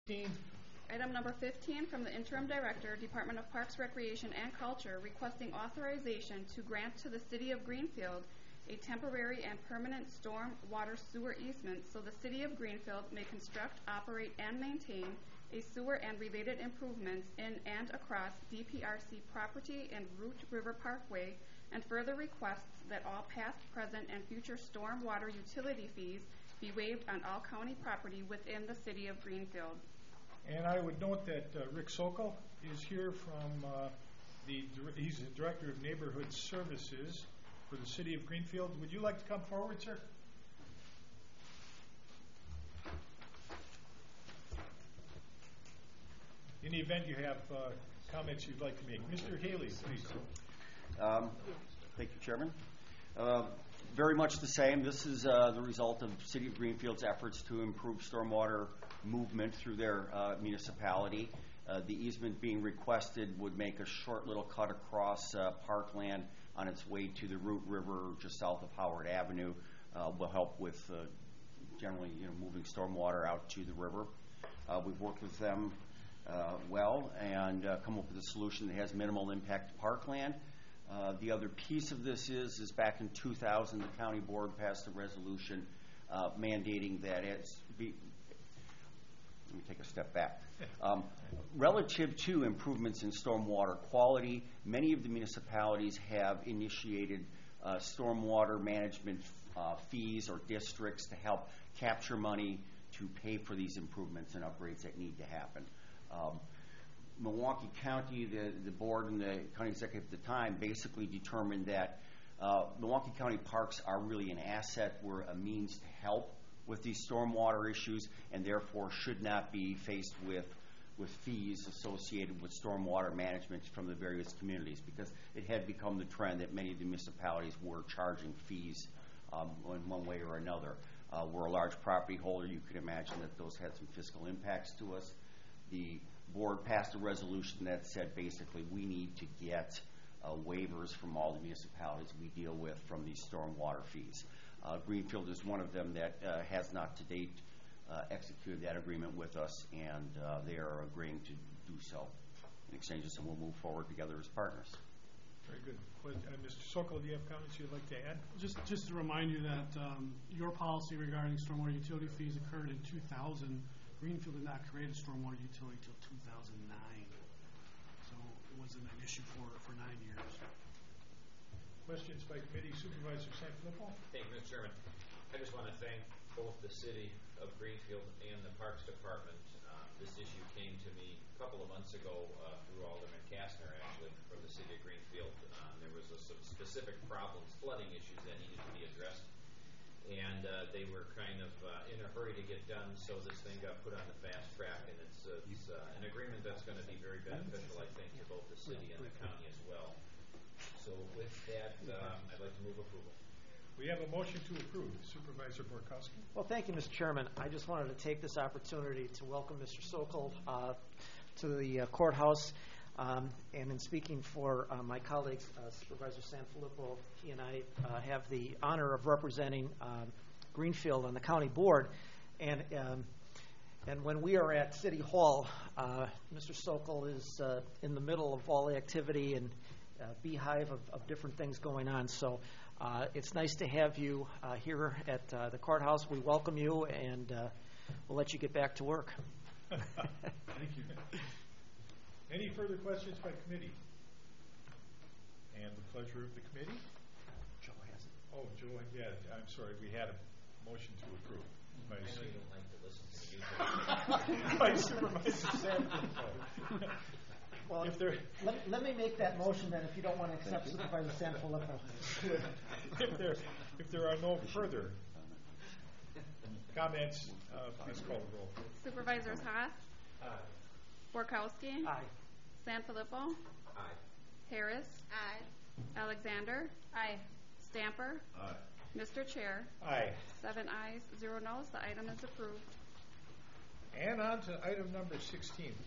Item number 15 from the Interim Director, Department of Parks, Recreation, and Culture, requesting authorization to grant to the City of Greenfield a temporary and permanent storm water sewer easement so the City of Greenfield may construct, operate, and maintain a sewer and related improvements in and across DPRC property and Root River Parkway, and further requests that all past, present, and future storm water utility fees be waived on all county property within the City of Greenfield. And I would note that Rick Sokol is here from he's the Director of Neighborhood Services for the City of Greenfield. Would you like to come forward, sir? In the event you have comments you'd like to make. Mr. Haley, please. Thank you, Chairman. Very much the same. This is the result of City of Greenfield's efforts to improve stormwater movement through their municipality. The easement being requested would make a short little cut across parkland on its way to the Root River just south of Howard Avenue. Will help with generally moving stormwater out to the river. We've worked with them well and come up with a solution that has minimal impact to parkland. The other piece of this is back in 2000, the county board passed a resolution mandating that let me take a step back. Relative to improvements in stormwater quality, many of the municipalities have initiated stormwater management fees or districts to help capture money to pay for these improvements and upgrades that need to happen. Milwaukee County, the board and the county executive at the time basically determined that Milwaukee County parks are really an asset. We're a means to help with these stormwater issues and therefore should not be faced with fees associated with stormwater management from the various communities, because it had become the trend that many of the municipalities were charging fees in one way or another. We're a large property holder. You could imagine that those had some fiscal impacts to us. The board passed a resolution that said basically we need to get waivers from all the municipalities we deal with from these stormwater fees. Greenfield is one of them that has not to date executed that agreement with us, and they are agreeing to do so in exchange, and we'll move forward together as partners. Very good. Mr. Sokol, do you have comments you'd like to add? Just to remind you that your policy regarding stormwater utility fees occurred in 2000. Greenfield did not create a stormwater utility until 2009, so it wasn't an issue for 9 years. Questions by committee. Supervisor Sanfilippo. Thank you, Mr. Chairman. I just want to thank both the City of Greenfield and the Parks Department. This issue came to me a couple of months ago through Alderman Kastner, actually, from the City of Greenfield. There was some specific problems, flooding issues that needed to be addressed. And they were kind of in a hurry to get done, so this thing got put on the fast track, and it's an agreement that's going to be very beneficial, I think, to both the city and the county as well. So with that, I'd like to move approval. We have a motion to approve. Supervisor Borkowski. Well, thank you, Mr. Chairman. I just wanted to take this opportunity to welcome Mr. Sokol to the courthouse. And in speaking for my colleagues, Supervisor Sanfilippo, he and I have the honor of representing Greenfield on the county board. And when we are at City Hall, Mr. Sokol is in the middle of all the activity and beehive of different things going on. So it's nice to have you here at the courthouse. We welcome you, and we'll let you get back to work. Thank you. Any further questions by committee? And the pleasure of the committee? Joe has it. Oh, Joe, yeah, I'm sorry. We had a motion to approve. I know you don't like to listen to me. By Supervisor Sanfilippo. Well, let me make that motion then if you don't want to accept Supervisor Sanfilippo. If there are no further comments, please call the roll. Supervisors Haas? Aye. Borkowski? Aye. Sanfilippo? Aye. Harris? Aye. Alexander? Aye. Stamper? Aye. Mr. Chair? Aye. 7 ayes, 0 noes. The item is approved. And on to item number 16.